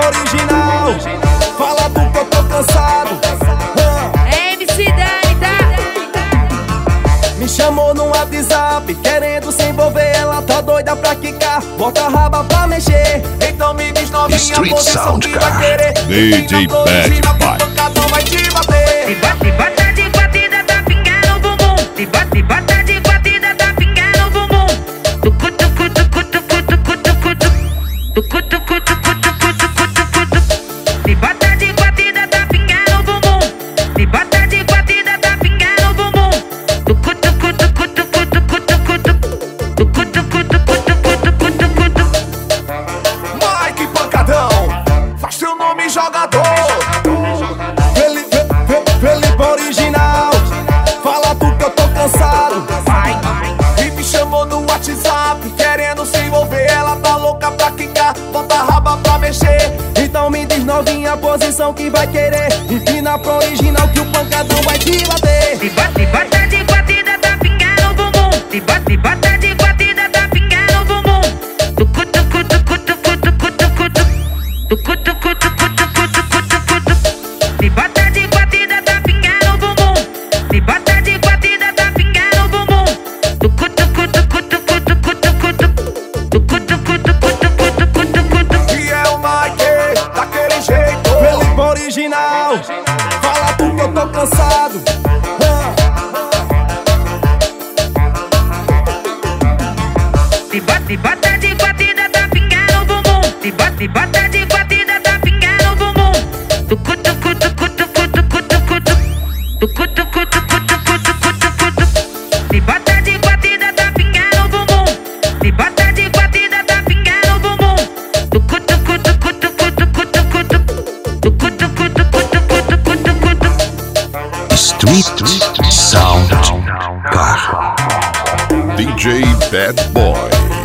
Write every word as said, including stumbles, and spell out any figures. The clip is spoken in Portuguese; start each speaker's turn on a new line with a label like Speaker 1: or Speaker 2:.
Speaker 1: original. Fala tu que eu tô cansado.
Speaker 2: É M C Dani, tá?
Speaker 1: Me chamou no WhatsApp, querendo se envolver. Ela tá doida pra quicar, bota a raba pra mexer. Então me diz novinha,
Speaker 3: Street
Speaker 1: posição
Speaker 3: Sound,
Speaker 1: que
Speaker 3: cara.
Speaker 1: vai querer.
Speaker 3: D J Bad Boy.
Speaker 1: Pancadão vai te bater.
Speaker 2: Se bota, se bota de batida, tá pingando o bumbum. Se bota, se bota de batida, tá pingando o bumbum. Tucu, tucu, tucu, tucu, tucu, tucu, tucu. Tucu, tucu, tucu, tucu, tucu, tucu, tucu. Se bota de batida, tá pingando o bumbum. Se bota de batida, tá pingando o bumbum. Tucu, tucu, tucu, tucu, tucu, tucu, tucu. Tucu, tucu, tucu, tucu, tucu, tucu, tucu.
Speaker 1: Mike Pancadão, faz teu nome jogador. Felipe, Felipe original. Fala tu que eu tô cansado. E me chamou no WhatsApp, querendo se envolver. Ela tá louca pra quicar, bota a raba pra mexer. Então me diz novinha a posição que vai querer. Empina pro original que o pancadão vai te bater.
Speaker 2: Se bota, se bota de batida, tá pingando o bumbum. Se bota, se bota de batida, tá pingando o bumbum. Tucu, tucu, tucu, tucu, tucu, tucu, tucu. Tucu, tucu, tucu, tucu, tucu, tucu, tucu. Se bota de batida, tá pingando o bumbum. Se bota de batida, tá pingando o bumbum. Tucu, tucu, tucu, tucu, tucu, tucu, tucu. Tucu, tucu, tucu, tucu, tucu, tucu, tucu.
Speaker 1: E é o Mike, daquele jeito. Felipe original. Fala tu que eu tô cansado.
Speaker 2: Se bota, se bota de batida, tá pingando o bumbum. Se bota, se bota de batida, tá pingando o bumbum. Tucu, tucu, tucu, tucu, tucu, tucu, tucu. Tucu, tucu, tucu, tucu, tucu, tucu, tucu. Se bota de batida, tá pingando o bumbum. Se bota de batida, tá pingando o bumbum. Tucu, tucu, tucu, tucu, tucu, tucu, tucu. Tucu, tucu, tucu, tucu, tucu, tucu, tucu.
Speaker 3: Street Sound, cara. D J Bad Boy.